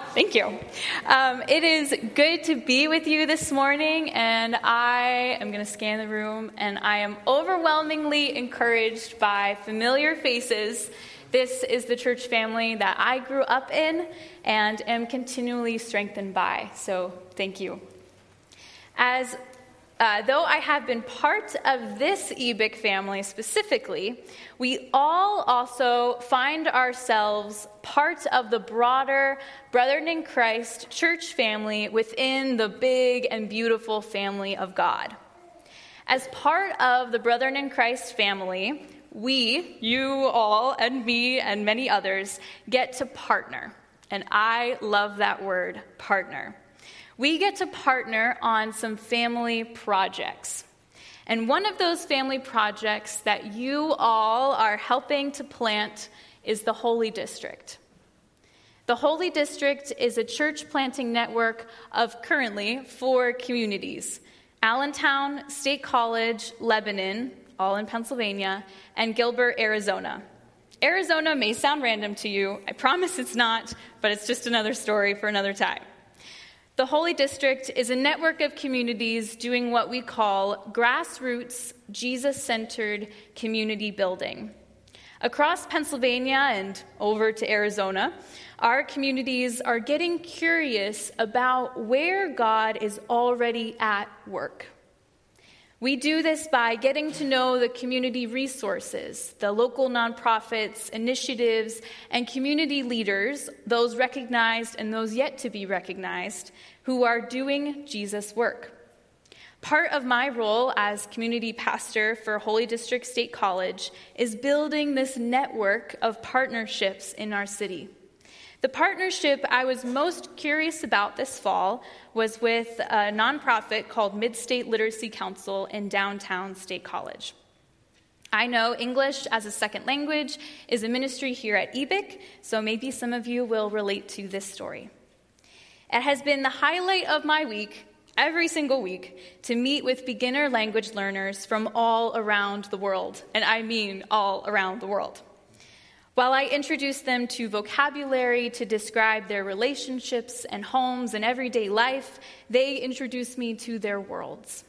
Thank you. It is good to be with you this morning, and I am going to scan the room, and I am overwhelmingly encouraged by familiar faces. This is the church family that I grew up in and am continually strengthened by, so thank you. Though I have been part of this EBIC family specifically, we all also find ourselves part of the broader Brethren in Christ church family within the big and beautiful family of God. As part of the Brethren in Christ family, we, you all, and me, and many others, get to partner. And I love that word, partner. We get to partner on some family projects. And one of those family projects that you all are helping to plant is the Holy District. The Holy District is a church planting network of currently 4 communities: Allentown, State College, Lebanon, all in Pennsylvania, and Gilbert, Arizona. Arizona may sound random to you. I promise it's not, but it's just another story for another time. The Holy District is a network of communities doing what we call grassroots, Jesus-centered community building. Across Pennsylvania and over to Arizona, our communities are getting curious about where God is already at work. We do this by getting to know the community resources, the local nonprofits, initiatives, and community leaders, those recognized and those yet to be recognized, who are doing Jesus' work. Part of my role as community pastor for Holy District State College is building this network of partnerships in our city. The partnership I was most curious about this fall was with a nonprofit called Mid-State Literacy Council in downtown State College. I know English as a second language is a ministry here at EBIC, so maybe some of you will relate to this story. It has been the highlight of my week, every single week, to meet with beginner language learners from all around the world, and I mean all around the world. While I introduce them to vocabulary to describe their relationships and homes and everyday life, they introduce me to their worlds.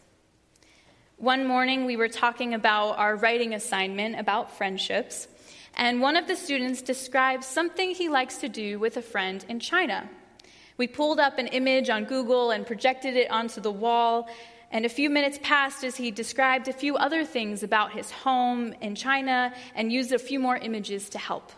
One morning, we were talking about our writing assignment about friendships, and one of the students described something he likes to do with a friend in China. We pulled up an image on Google and projected it onto the wall, and a few minutes passed as he described a few other things about his home in China and used a few more images to help.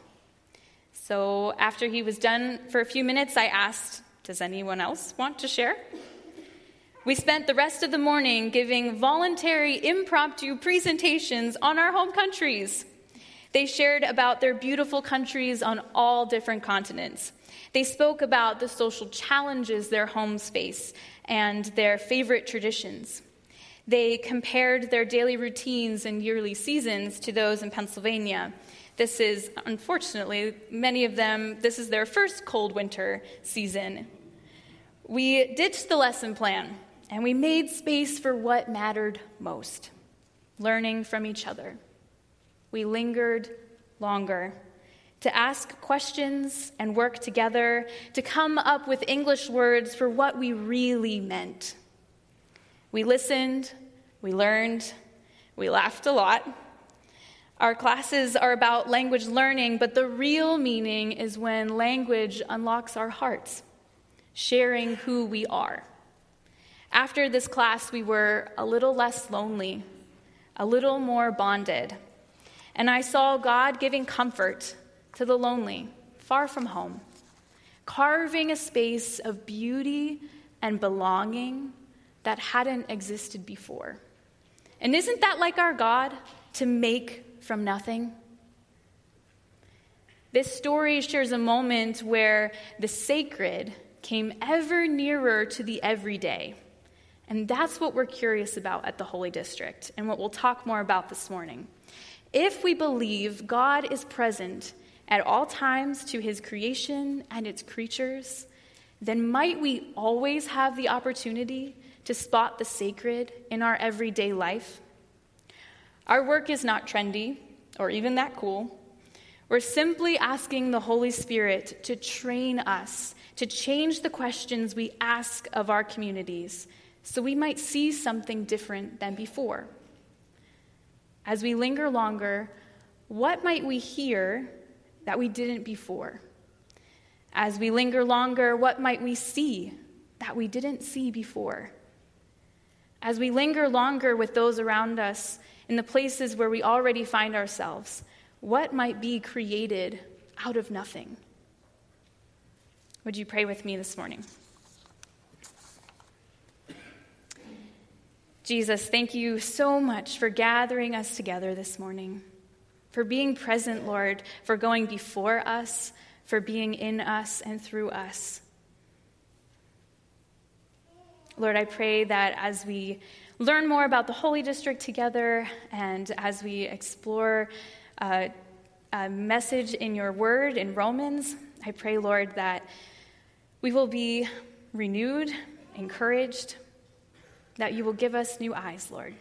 So after he was done for a few minutes, I asked, does anyone else want to share? We spent the rest of the morning giving voluntary impromptu presentations on our home countries. They shared about their beautiful countries on all different continents. They spoke about the social challenges their homes face and their favorite traditions. They compared their daily routines and yearly seasons to those in Pennsylvania. This is, unfortunately, many of them, this is their first cold winter season. We ditched the lesson plan, and we made space for what mattered most, learning from each other. We lingered longer to ask questions and work together to come up with English words for what we really meant. We listened, we learned, we laughed a lot. Our classes are about language learning, but the real meaning is when language unlocks our hearts, sharing who we are. After this class, we were a little less lonely, a little more bonded, and I saw God giving comfort to the lonely, far from home, carving a space of beauty and belonging that hadn't existed before. And isn't that like our God, to make from nothing? This story shares a moment where the sacred came ever nearer to the everyday. And that's what we're curious about at the Holy District, and what we'll talk more about this morning. If we believe God is present at all times to his creation and its creatures, then might we always have the opportunity to spot the sacred in our everyday life? Our work is not trendy or even that cool. We're simply asking the Holy Spirit to train us, to change the questions we ask of our communities, so we might see something different than before. As we linger longer, what might we hear that we didn't before? As we linger longer, what might we see that we didn't see before? As we linger longer with those around us in the places where we already find ourselves, what might be created out of nothing? Would you pray with me this morning? Jesus, thank you so much for gathering us together this morning, for being present, Lord, for going before us, for being in us and through us. Lord, I pray that as we learn more about the Holy District together and as we explore a message in your word in Romans, I pray, Lord, that we will be renewed, encouraged, that you will give us new eyes, Lord.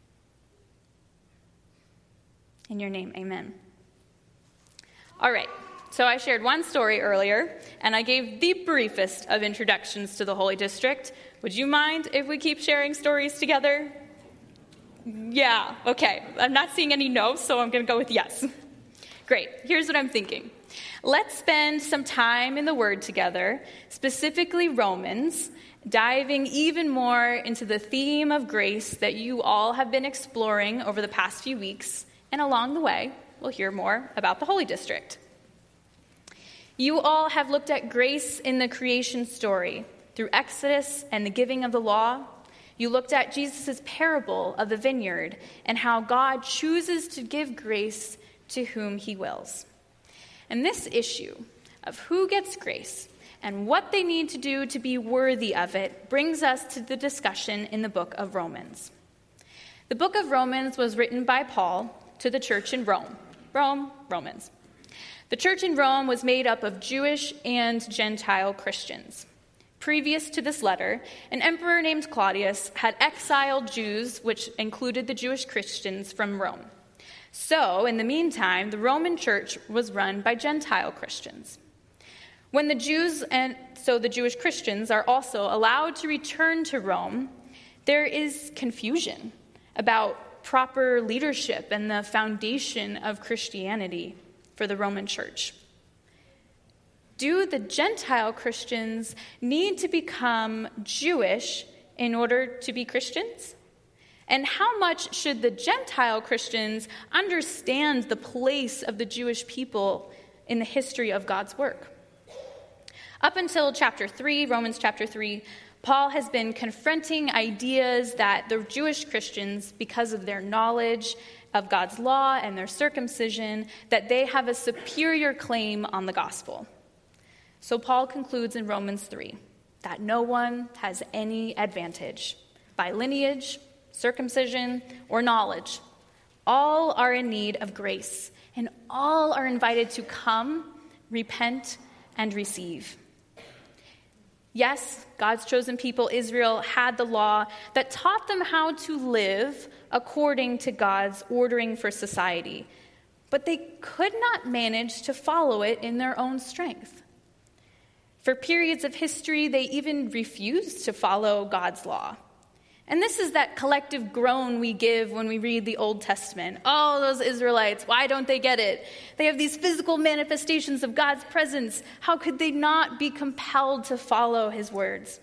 In your name, amen. All right, so I shared one story earlier, and I gave the briefest of introductions to the Holy District. Would you mind if we keep sharing stories together? Yeah, okay. I'm not seeing any no's, so I'm going to go with yes. Great. Here's what I'm thinking. Let's spend some time in the Word together, specifically Romans, diving even more into the theme of grace that you all have been exploring over the past few weeks, and along the way, we'll hear more about the Holy District. You all have looked at grace in the creation story through Exodus and the giving of the law. You looked at Jesus' parable of the vineyard and how God chooses to give grace to whom he wills. And this issue of who gets grace and what they need to do to be worthy of it brings us to the discussion in the book of Romans. The book of Romans was written by Paul to the church in Rome. Romans. The church in Rome was made up of Jewish and Gentile Christians. Previous to this letter, an emperor named Claudius had exiled Jews, which included the Jewish Christians, from Rome. So, in the meantime, the Roman church was run by Gentile Christians. When the Jewish Christians are also allowed to return to Rome, there is confusion about proper leadership and the foundation of Christianity for the Roman church. Do the Gentile Christians need to become Jewish in order to be Christians? And how much should the Gentile Christians understand the place of the Jewish people in the history of God's work? Up until chapter 3, Romans chapter 3, Paul has been confronting ideas that the Jewish Christians, because of their knowledge of God's law and their circumcision, that they have a superior claim on the gospel. So Paul concludes in Romans 3 that no one has any advantage by lineage, circumcision, or knowledge. All are in need of grace, and all are invited to come, repent, and receive. Yes, God's chosen people, Israel, had the law that taught them how to live according to God's ordering for society, but they could not manage to follow it in their own strength. For periods of history, they even refused to follow God's law. And this is that collective groan we give when we read the Old Testament. Oh, those Israelites, why don't they get it? They have these physical manifestations of God's presence. How could they not be compelled to follow his words?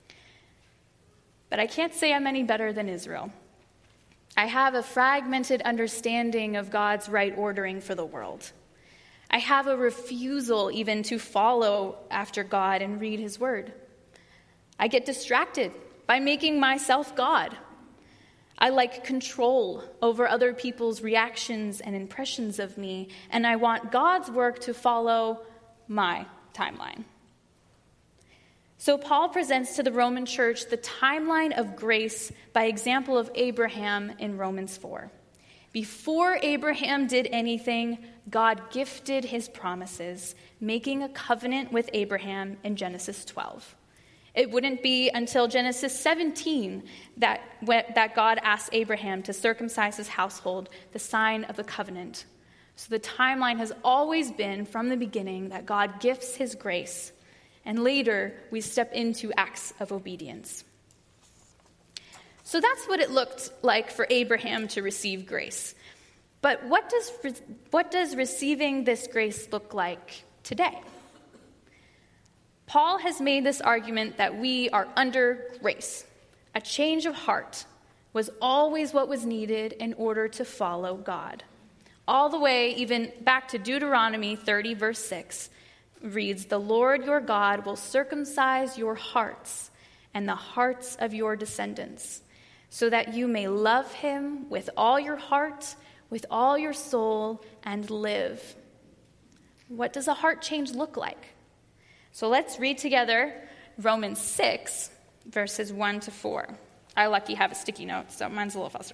But I can't say I'm any better than Israel. I have a fragmented understanding of God's right ordering for the world. I have a refusal even to follow after God and read his word. I get distracted by making myself God. I like control over other people's reactions and impressions of me, and I want God's work to follow my timeline. So Paul presents to the Roman church the timeline of grace by example of Abraham in Romans 4. Before Abraham did anything, God gifted his promises, making a covenant with Abraham in Genesis 12. It wouldn't be until Genesis 17 that God asked Abraham to circumcise his household, the sign of the covenant. So the timeline has always been, from the beginning, that God gifts his grace, and later we step into acts of obedience. So that's what it looked like for Abraham to receive grace. But what does receiving this grace look like today? Paul has made this argument that we are under grace. A change of heart was always what was needed in order to follow God. All the way even back to Deuteronomy 30, verse 6, reads, "The Lord your God will circumcise your hearts and the hearts of your descendants, so that you may love him with all your heart, with all your soul, and live." What does a heart change look like? So let's read together Romans 6, verses 1 to 4. I lucky have a sticky note, so mine's a little faster.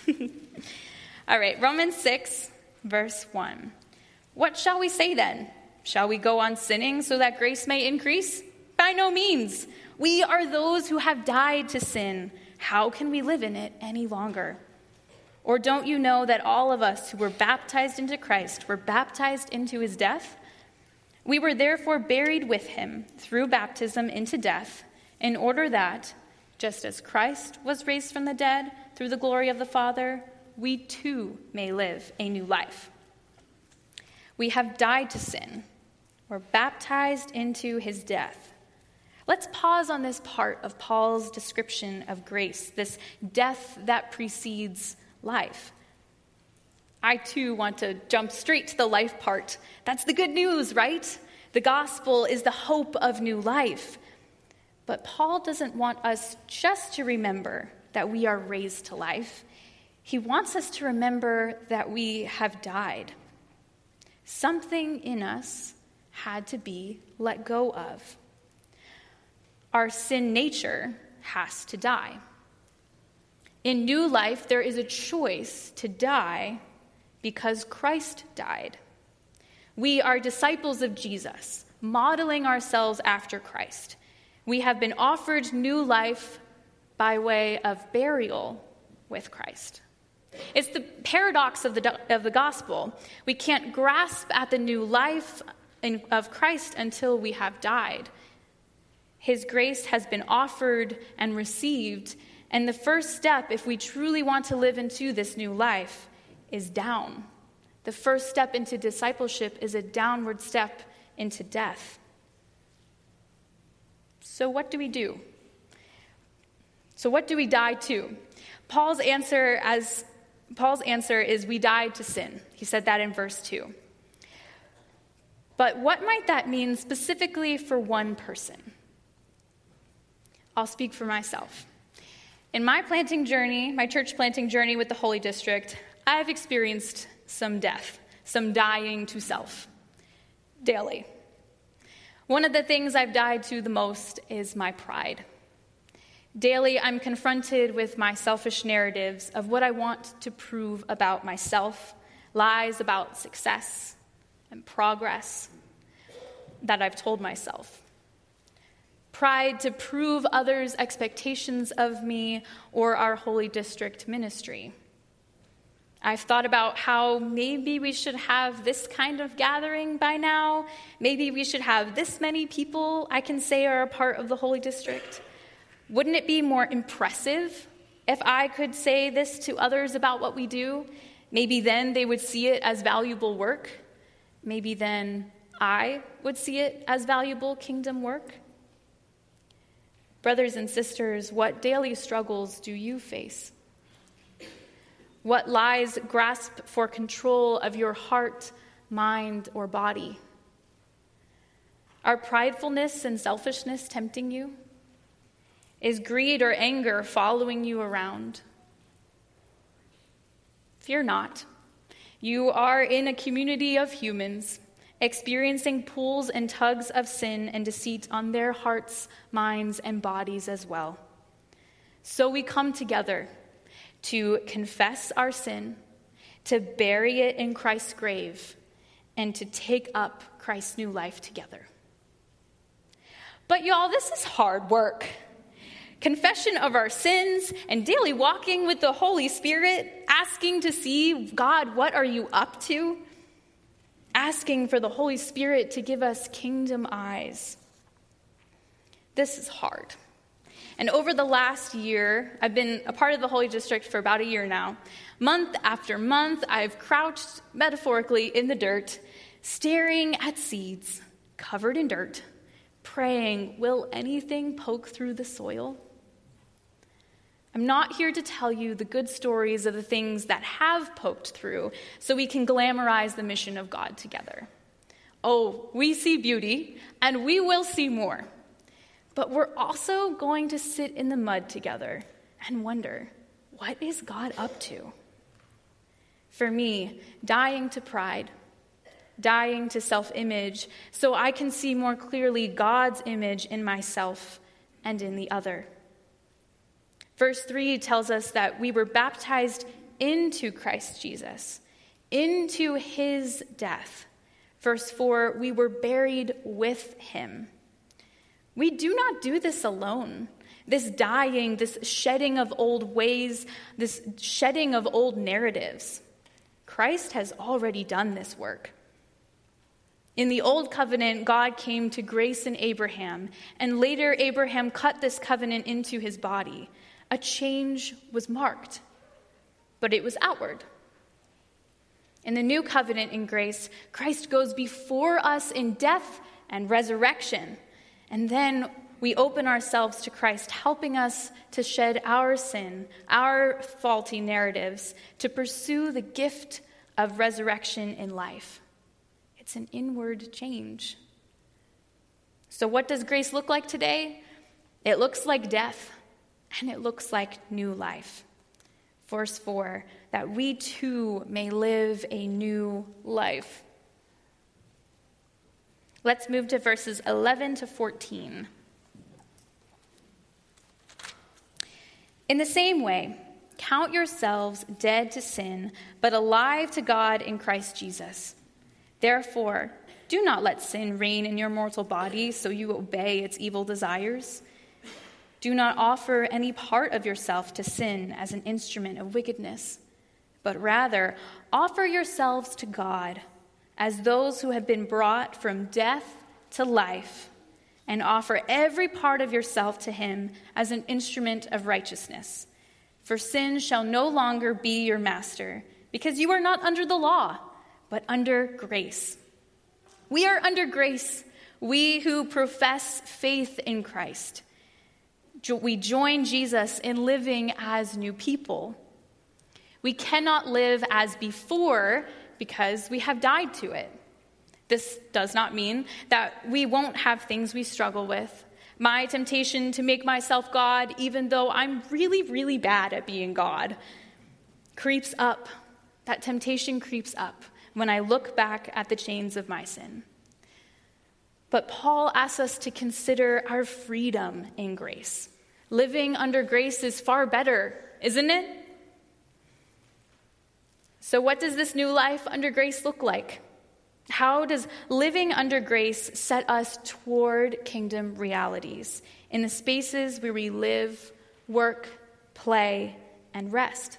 All right, Romans 6, verse 1. "What shall we say then? Shall we go on sinning so that grace may increase? By no means. We are those who have died to sin. How can we live in it any longer? Or don't you know that all of us who were baptized into Christ were baptized into his death? We were therefore buried with him through baptism into death, in order that, just as Christ was raised from the dead through the glory of the Father, we too may live a new life. We have died to sin. We're baptized into his death." Let's pause on this part of Paul's description of grace, this death that precedes life. I too want to jump straight to the life part. That's the good news, right? The gospel is the hope of new life. But Paul doesn't want us just to remember that we are raised to life. He wants us to remember that we have died. Something in us had to be let go of. Our sin nature has to die. In new life, there is a choice to die because Christ died. We are disciples of Jesus, modeling ourselves after Christ. We have been offered new life by way of burial with Christ. It's the paradox of the gospel. We can't grasp at the new life of Christ until we have died. His grace has been offered and received, and the first step, if we truly want to live into this new life, is down. The first step into discipleship is a downward step into death. So what do we do? So what do we die to? Paul's answer is we died to sin. He said that in verse 2. But what might that mean specifically for one person? I'll speak for myself. In my planting journey, my church planting journey with the Holy District, I've experienced some death, some dying to self, daily. One of the things I've died to the most is my pride. Daily, I'm confronted with my selfish narratives of what I want to prove about myself, lies about success and progress that I've told myself. Pride to prove others' expectations of me or our Holy District ministry. I've thought about how maybe we should have this kind of gathering by now. Maybe we should have this many people I can say are a part of the Holy District. Wouldn't it be more impressive if I could say this to others about what we do? Maybe then they would see it as valuable work. Maybe then I would see it as valuable kingdom work. Brothers and sisters, what daily struggles do you face? What lies grasp for control of your heart, mind, or body? Are pridefulness and selfishness tempting you? Is greed or anger following you around? Fear not. You are in a community of humans, experiencing pulls and tugs of sin and deceit on their hearts, minds, and bodies as well. So we come together to confess our sin, to bury it in Christ's grave, and to take up Christ's new life together. But y'all, this is hard work. Confession of our sins and daily walking with the Holy Spirit, asking to see, God, what are you up to? asking for the Holy Spirit to give us kingdom eyes. This is hard. And over the last year, I've been a part of the Holy District for about a year now. Month after month, I've crouched metaphorically in the dirt, staring at seeds covered in dirt, praying, will anything poke through the soil? I'm not here to tell you the good stories of the things that have poked through so we can glamorize the mission of God together. Oh, we see beauty, and we will see more. But we're also going to sit in the mud together and wonder, what is God up to? For me, dying to pride, dying to self-image, so I can see more clearly God's image in myself and in the other. Verse 3 tells us that we were baptized into Christ Jesus, into his death. Verse 4, we were buried with him. We do not do this alone. This dying, this shedding of old ways, this shedding of old narratives. Christ has already done this work. In the Old Covenant, God came to grace in Abraham, and later Abraham cut this covenant into his body. A change was marked, but it was outward. In the New Covenant in grace, Christ goes before us in death and resurrection, and then we open ourselves to Christ, helping us to shed our sin, our faulty narratives, to pursue the gift of resurrection in life. It's an inward change. So what does grace look like today? It looks like death, and it looks like new life. Verse 4, that we too may live a new life. Let's move to verses 11 to 14. In the same way, count yourselves dead to sin, but alive to God in Christ Jesus. Therefore, do not let sin reign in your mortal body so you obey its evil desires. Do not offer any part of yourself to sin as an instrument of wickedness, but rather offer yourselves to God as those who have been brought from death to life, and offer every part of yourself to him as an instrument of righteousness. For sin shall no longer be your master, because you are not under the law, but under grace. We are under grace, we who profess faith in Christ. We join Jesus in living as new people. We cannot live as before because we have died to it. This does not mean that we won't have things we struggle with. My temptation to make myself God, even though I'm really, really bad at being God, creeps up. That temptation creeps up when I look back at the chains of my sin. But Paul asks us to consider our freedom in grace. Living under grace is far better, isn't it? So what does this new life under grace look like? How does living under grace set us toward kingdom realities in the spaces where we live, work, play, and rest?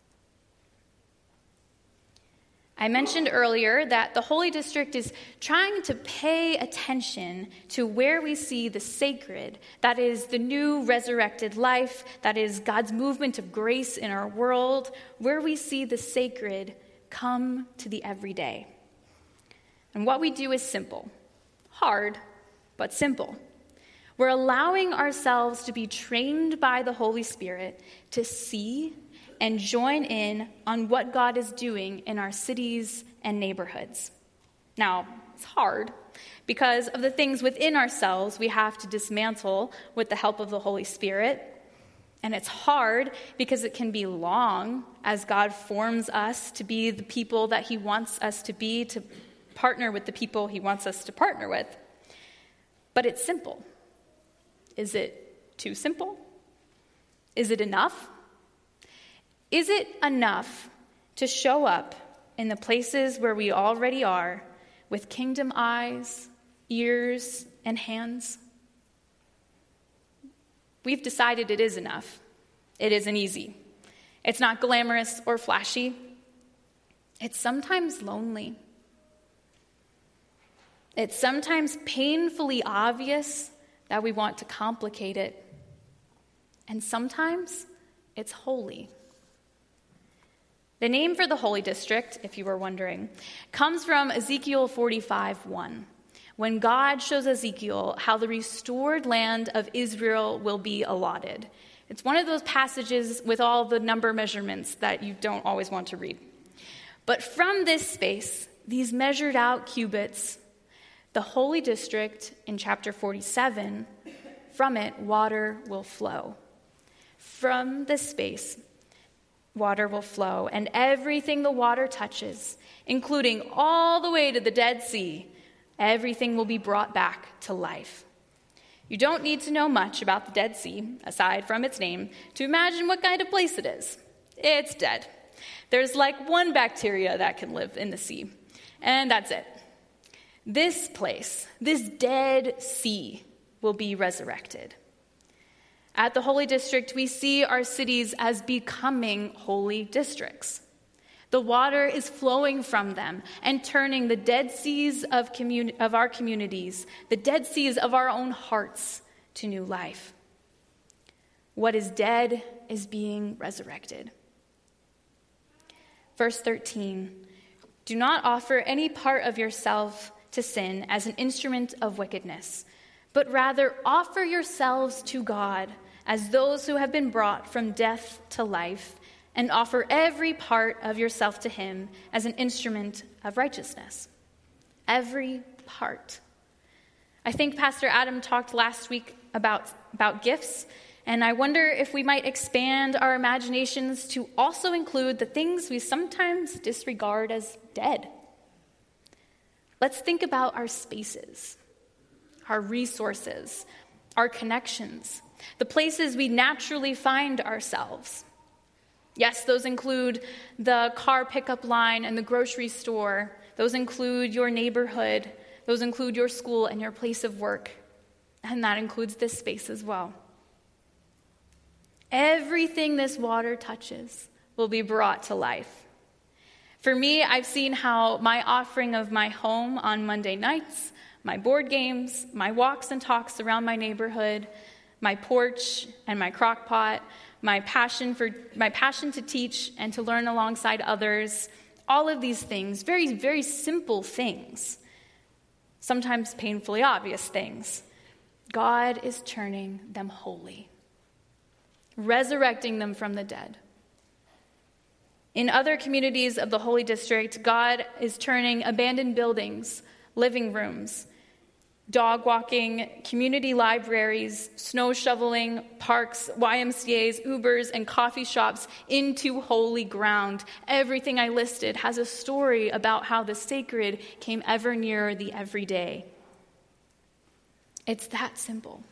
I mentioned earlier that the Holy District is trying to pay attention to where we see the sacred, that is the new resurrected life, that is God's movement of grace in our world, where we see the sacred come to the everyday. And what we do is simple, hard, but simple. We're allowing ourselves to be trained by the Holy Spirit to see and join in on what God is doing in our cities and neighborhoods. Now, it's hard because of the things within ourselves we have to dismantle with the help of the Holy Spirit. And it's hard because it can be long as God forms us to be the people that he wants us to be, to partner with the people he wants us to partner with. But it's simple. Is it too simple? Is it enough? Is it enough to show up in the places where we already are with kingdom eyes, ears, and hands? We've decided it is enough. It isn't easy. It's not glamorous or flashy. It's sometimes lonely. It's sometimes painfully obvious that we want to complicate it. And sometimes it's holy. The name for the Holy District, if you were wondering, comes from Ezekiel 45:1, when God shows Ezekiel how the restored land of Israel will be allotted. It's one of those passages with all the number measurements that you don't always want to read. But from this space, these measured out cubits, the Holy District in chapter 47, from it, water will flow. From this space, water will flow, and everything the water touches, including all the way to the Dead Sea, everything will be brought back to life. You don't need to know much about the Dead Sea, aside from its name, to imagine what kind of place it is. It's dead. There's like one bacteria that can live in the sea, and that's it. This place, this Dead Sea, will be resurrected. At the Holy District, we see our cities as becoming holy districts. The water is flowing from them and turning the dead seas of our communities, the dead seas of our own hearts, to new life. What is dead is being resurrected. Verse 13, do not offer any part of yourself to sin as an instrument of wickedness, but rather offer yourselves to God as those who have been brought from death to life, and offer every part of yourself to him as an instrument of righteousness. Every part. I think Pastor Adam talked last week about gifts, and I wonder if we might expand our imaginations to also include the things we sometimes disregard as dead. Let's think about our spaces, our resources, our connections, the places we naturally find ourselves. Yes, those include the car pickup line and the grocery store. Those include your neighborhood. Those include your school and your place of work. And that includes this space as well. Everything this water touches will be brought to life. For me, I've seen how my offering of my home on Monday nights, my board games, my walks and talks around my neighborhood, my porch and my crock pot, my passion to teach and to learn alongside others, all of these things, very, very simple things, sometimes painfully obvious things, God is turning them holy, resurrecting them from the dead. In other communities of the Holy District, God is turning abandoned buildings, living rooms, dog walking, community libraries, snow shoveling, parks, YMCAs, Ubers, and coffee shops into holy ground. Everything I listed has a story about how the sacred came ever nearer the everyday. It's that simple.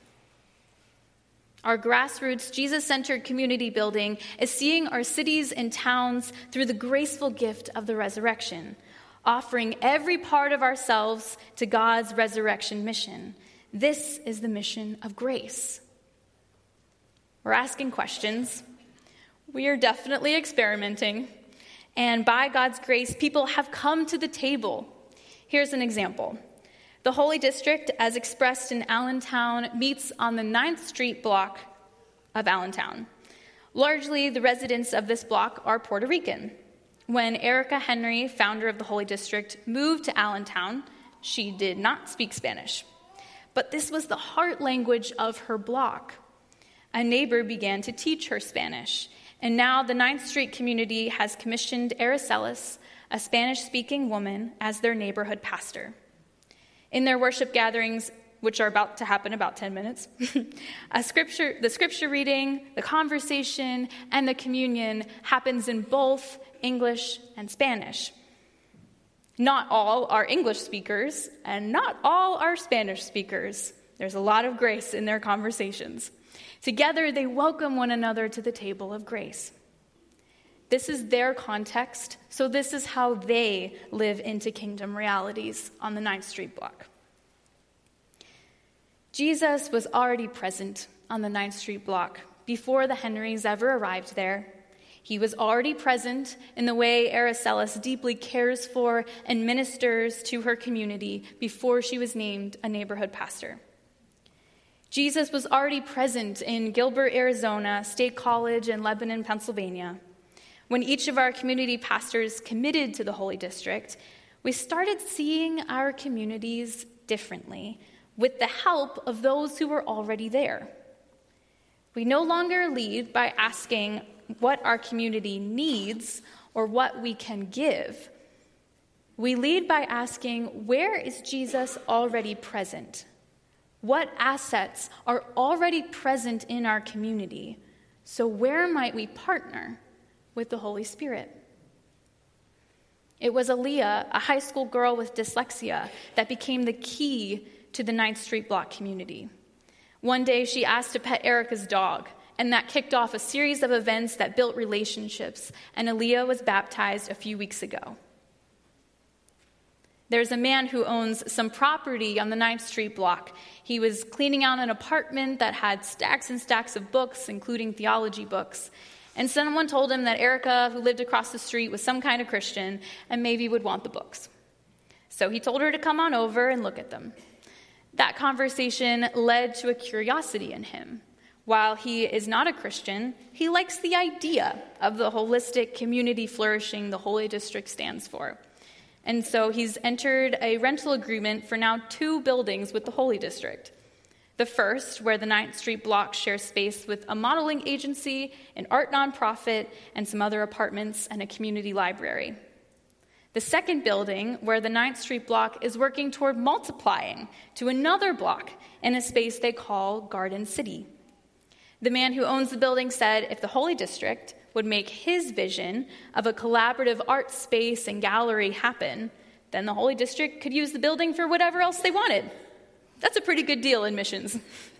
Our grassroots, Jesus-centered community building is seeing our cities and towns through the graceful gift of the resurrection, offering every part of ourselves to God's resurrection mission. This is the mission of grace. We're asking questions. We are definitely experimenting. And by God's grace, people have come to the table. Here's an example. The Holy District, as expressed in Allentown, meets on the 9th Street block of Allentown. Largely, the residents of this block are Puerto Rican. When Erica Henry, founder of the Holy District, moved to Allentown, she did not speak Spanish. But this was the heart language of her block. A neighbor began to teach her Spanish, and now the 9th Street community has commissioned Aracelis, a Spanish-speaking woman, as their neighborhood pastor. In their worship gatherings, which are about to happen in about 10 minutes, the scripture reading, the conversation, and the communion happens in both English and Spanish. Not all are English speakers, and not all are Spanish speakers. There's a lot of grace in their conversations. Together, they welcome one another to the table of grace. This is their context, so this is how they live into kingdom realities on the 9th Street block. Jesus was already present on the 9th Street block before the Henrys ever arrived there. He was already present in the way Araceli deeply cares for and ministers to her community before she was named a neighborhood pastor. Jesus was already present in Gilbert, Arizona, State College, and Lebanon, Pennsylvania. When each of our community pastors committed to the Holy District, we started seeing our communities differently with the help of those who were already there. We no longer lead by asking what our community needs or what we can give. We lead by asking, where is Jesus already present? What assets are already present in our community? So where might we partner with the Holy Spirit? It was Aaliyah, a high school girl with dyslexia, that became the key to the 9th Street Block community. One day she asked to pet Erica's dog, and that kicked off a series of events that built relationships, and Aaliyah was baptized a few weeks ago. There's a man who owns some property on the 9th Street Block. He was cleaning out an apartment that had stacks and stacks of books, including theology books. And someone told him that Erica, who lived across the street, was some kind of Christian and maybe would want the books. So he told her to come on over and look at them. That conversation led to a curiosity in him. While he is not a Christian, he likes the idea of the holistic community flourishing the Holy District stands for. And so he's entered a rental agreement for now 2 buildings with the Holy District. The first, where the 9th Street Block shares space with a modeling agency, an art nonprofit, and some other apartments and a community library. The second building, where the 9th Street Block is working toward multiplying to another block in a space they call Garden City. The man who owns the building said if the Holy District would make his vision of a collaborative art space and gallery happen, then the Holy District could use the building for whatever else they wanted. That's a pretty good deal in missions.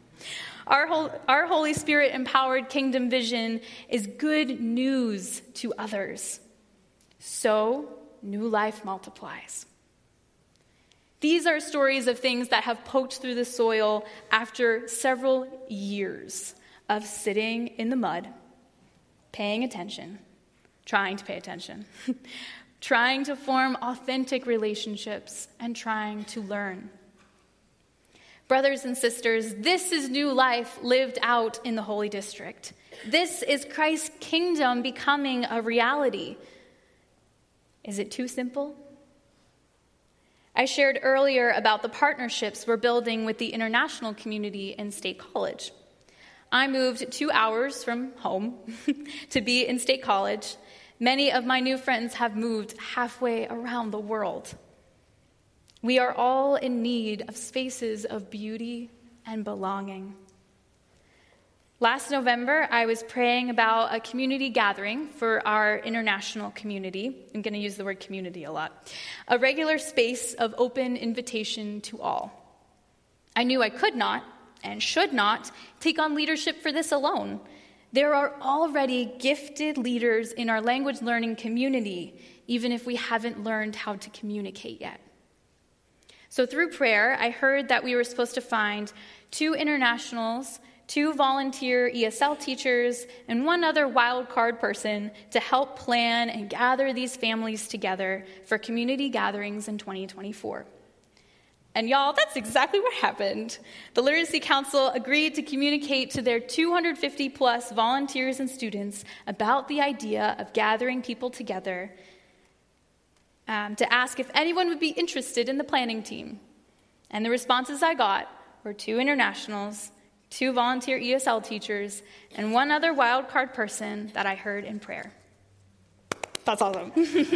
Our Holy Spirit-empowered kingdom vision is good news to others. So, new life multiplies. These are stories of things that have poked through the soil after several years of sitting in the mud, paying attention, trying to pay attention, trying to form authentic relationships, and trying to learn. Brothers and sisters, this is new life lived out in the Holy District. This is Christ's kingdom becoming a reality. Is it too simple? I shared earlier about the partnerships we're building with the international community in State College. I moved 2 hours from home to be in State College. Many of my new friends have moved halfway around the world. We are all in need of spaces of beauty and belonging. Last November, I was praying about a community gathering for our international community. I'm going to use the word community a lot. A regular space of open invitation to all. I knew I could not and should not take on leadership for this alone. There are already gifted leaders in our language learning community, even if we haven't learned how to communicate yet. So through prayer, I heard that we were supposed to find 2 internationals, 2 volunteer ESL teachers, and 1 other wild card person to help plan and gather these families together for community gatherings in 2024. And y'all, that's exactly what happened. The Literacy Council agreed to communicate to their 250-plus volunteers and students about the idea of gathering people together to ask if anyone would be interested in the planning team. And the responses I got were 2 internationals, 2 volunteer ESL teachers, and 1 other wild card person that I heard in prayer. That's awesome.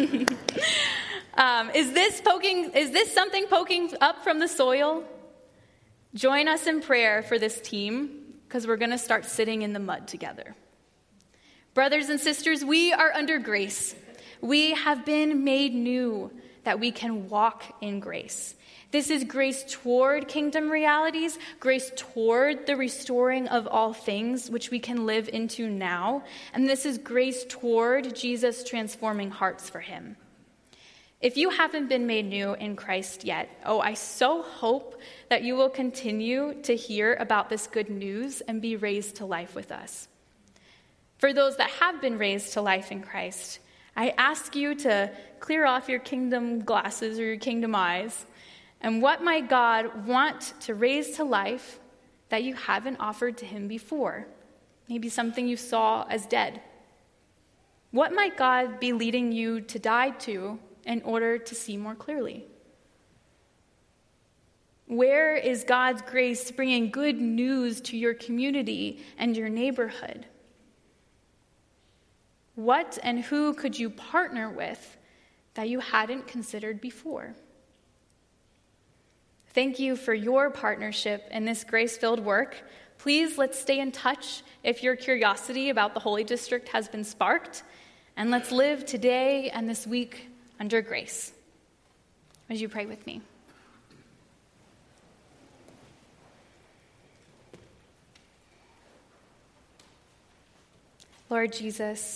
Is this something poking up from the soil? Join us in prayer for this team, because we're going to start sitting in the mud together. Brothers and sisters, we are under grace. We have been made new that we can walk in grace. This is grace toward kingdom realities, grace toward the restoring of all things, which we can live into now. And this is grace toward Jesus transforming hearts for him. If you haven't been made new in Christ yet, I so hope that you will continue to hear about this good news and be raised to life with us. For those that have been raised to life in Christ, I ask you to clear off your kingdom glasses or your kingdom eyes. And what might God want to raise to life that you haven't offered to him before? Maybe something you saw as dead. What might God be leading you to die to in order to see more clearly? Where is God's grace bringing good news to your community and your neighborhood? What and who could you partner with that you hadn't considered before? Thank you for your partnership in this grace-filled work. Please, let's stay in touch if your curiosity about the Holy District has been sparked, and let's live today and this week under grace. Would you pray with me? Lord Jesus,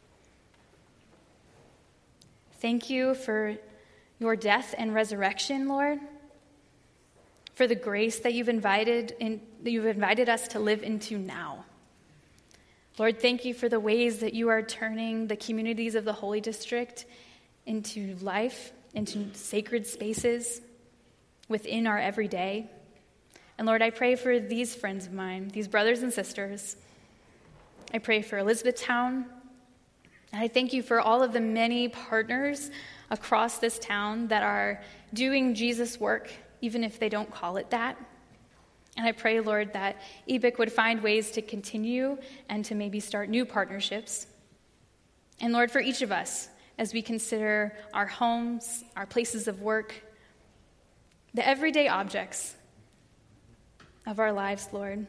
thank you for your death and resurrection, Lord, for the grace that you've invited us to live into now. Lord, thank you for the ways that you are turning the communities of the Holy District into life, into sacred spaces within our everyday. And Lord, I pray for these friends of mine, these brothers and sisters. I pray for Elizabethtown. And I thank you for all of the many partners across this town that are doing Jesus' work, even if they don't call it that. And I pray, Lord, that EBIC would find ways to continue and to maybe start new partnerships. And Lord, for each of us, as we consider our homes, our places of work, the everyday objects of our lives, Lord,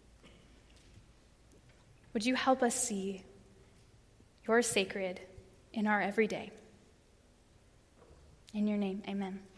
would you help us see your sacred in our everyday? In your name, amen.